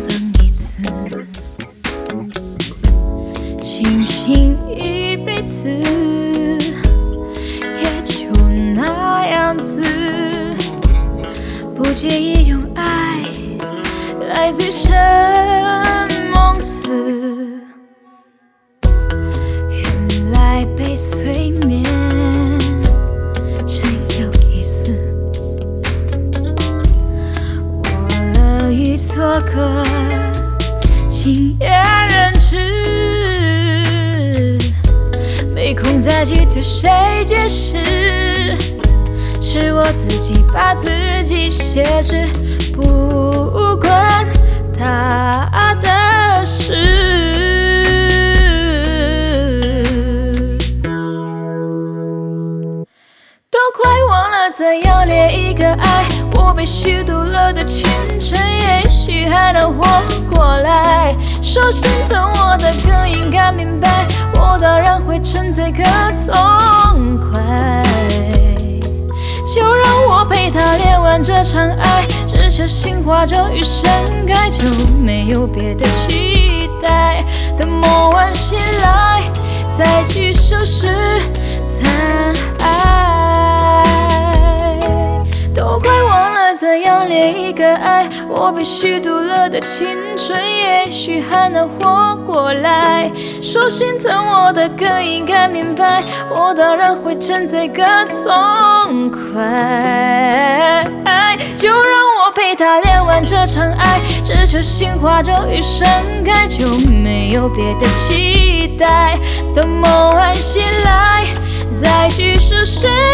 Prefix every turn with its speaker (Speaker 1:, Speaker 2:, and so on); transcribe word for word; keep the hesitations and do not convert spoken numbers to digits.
Speaker 1: 荡一次，庆幸一辈子也就那样子，不介意用爱来醉生梦死。原来被催眠真有意思，我乐于做个亲眼人质，没空再去对谁解释，是我自己把自己挟持，不关他的事。都快忘了怎样恋一个爱，我被虚度了的青春也许还能活过来。说心疼我的更应该明白，我当然会沉醉个痛快。就让我陪他恋完这场爱，只求心花终于盛开，就没有别的期待。等梦完醒来，再去收拾残爱。都快忘了怎样恋一个爱，我被虚度了的青春也许还能活过来。说心疼我的更应该明白，我当然会沉醉个痛快。就让我陪他恋完这场爱，只求心花终于盛开，就没有别的期待。等梦完醒来，再去收拾